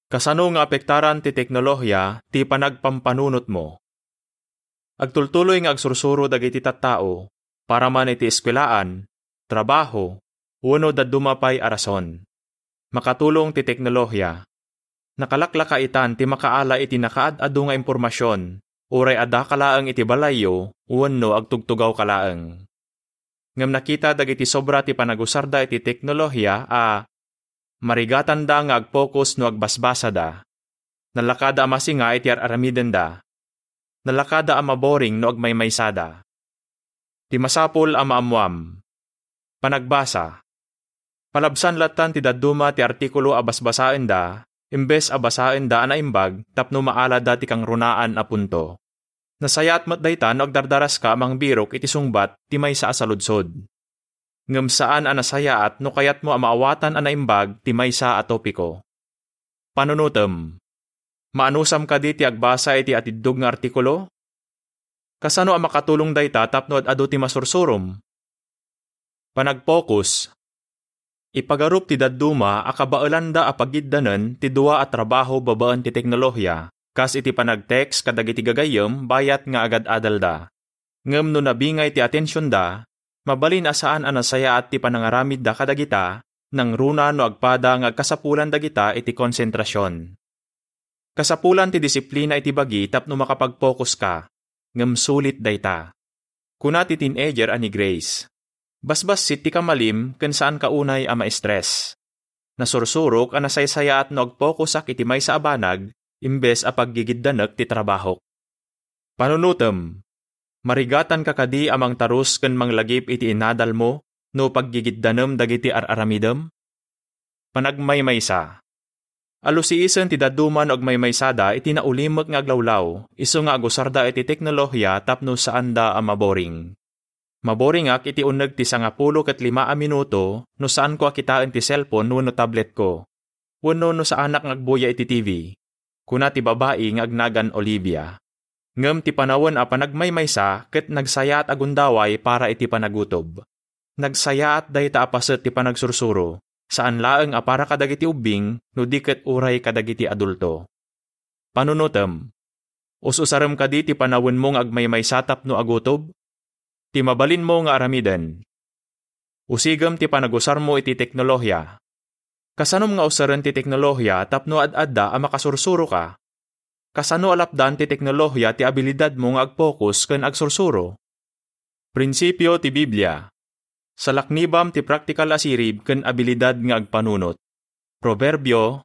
Kasano nga apektaran ti teknolohiya ti panagpampanunot mo? Agtultuloy nga agsursuro dagiti tattao para man iti eskwelaan, trabaho, wenno daddumapay a rason. Makatulong ti teknolohiya. Nakalaklaka itan ti makaala iti nakaad-adu nga impormasyon, uray adda kalaeng iti balayo, wenno agtugtugaw kalaeng. Ngem nakita dagiti sobra ti panagusarda iti teknolohiya marigatan da nga agpokus no agbasbasa da. Nalakada a masinga iti aramiden da. Nalakada a maboring no agmaymaysada. Ti masapol a maamwam. Panagbasa. Palabsan latan ti dadduma ti artikulo a basbasaen da, imbes a basaen da anaimbag tapno maala da ti kang runaan a punto. Nasayat mat dayta no agdardaras ka amang birok iti sungbat ti maysa a saludsod. Ngem saan a nasayaat no kayat mo a maawatan a naimbag ti maysa a topiko. Panunutem. Maanusam ka di ti agbasa iti atiddog nga artikulo? Kasano a makatulong dayta tapno adu ti masursurom? Panagpokus. Ipagarup ti dadduma a kabaelanda a pagiddanen ti dua a trabaho babaan ti teknolohiya, kas iti panagtext kadagiti gagayem bayat nga agad adalda. Ngem no nabingay ti atensyon da, mabalin asaan a nasaya at ti panangaramid da kadagita, nang runa no agpada nga agkasapulan dagita iti konsentrasyon. Kasapulan ti disiplina iti bagi tapno makapag-focus ka, ngem sulit dayta. Kuna ti teenager ani Grace. Basbas ti kamalim ken saan kaunay a ma-stress. Nasursurok a nasaysayaat no agpokusak iti maysa a banag, imbes a paggigiddanek ti trabahok. Panunutem. Marigatan ka kadi amang tarus ken manglagip iti inadal mo no paggigiddanem dagiti araramidem? Panagmaymaysa. Alusiisen ti dadduma no agmaymaysada iti naulimek nga aglawlaw, isu nga agusarda iti teknolohiya tapno saan da a maboring. Maboring ak iti uneg ti 15 minuto no saan ko akitaan ti cellphone wenno tablet ko. Wenno no sa anak ngagbuya iti TV. Kuna ti babae nga agnagan Olivia. Ngem ti panawon a panagmaymaysa ket nagsayaat agundaway para iti panagutob. Nagsayaat dayta apaset ti panagsursuro. Saan laeng a para kadagiti ubing no di ket uray kadagiti adulto. Panunutem. Ususarem kadi ti panawon mong agmaymaysa tapno agutob? Ti mabalin mo nga aramiden. Usigem ti panagusar mo iti teknolohiya. Kasanom nga usaren ti teknolohiya tapno ad-adda a makasursuro ka. Kasano alapdan ti teknolohiya ti abilidad mo nga agpokus ken agsursuro. Prinsipyo ti Biblia. Salaknibam ti praktikal asirib ken abilidad nga agpanunot. Proverbio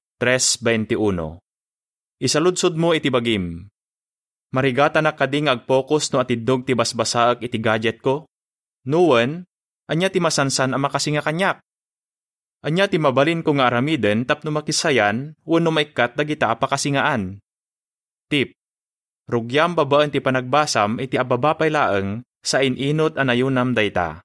3:21. Isaludsod mo iti bagim. Marigata na kading agpokus no atiddog ti basbasaak iti gadget ko? Nuwen, anya ti masansan a makasinga kanyak. Anya ti mabalin ko nga aramiden tapno makisayan wenno maikat dagita a pakasingaan. Tip. Rugyam babaan ti panagbasam iti ababapay laeng sa ininot anayunam dayta.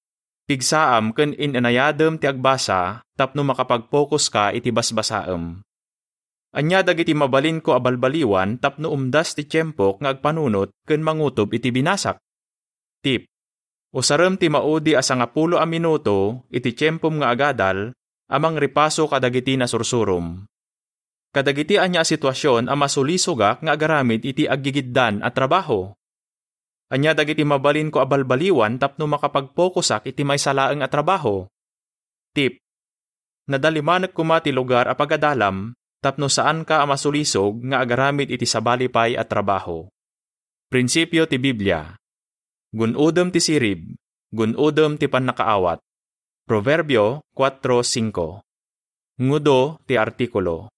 Pigsaam ken inanayadem ti agbasa tapno makapagpokus ka iti basbasaem. Anya dagiti mabalin ko abalbaliwan tapno umdas ti tiyempo nga agpanunot ken mangutob iti binasak. Tip. Usarem ti maudi a 10 minuto iti tiyempom nga agadal amang ripaso kadagiti nasursurom. Kadagiti anya sitwasyon a masulisogak nga agaramid iti aggigiddan a trabaho. Anya dagiti mabalin ko abalbaliwan tapno makapagpokusak iti maysalaeng a trabaho. Tip. Nadalimanek kuma ti lugar a pagadalam tapno saan ka masulisog nga agaramid iti sabalipay at trabaho. Prinsipyo ti Biblia. Gunudem ti sirib, gunudem ti pannakaawat. Proverbio 4:5. Ngudo ti artikulo.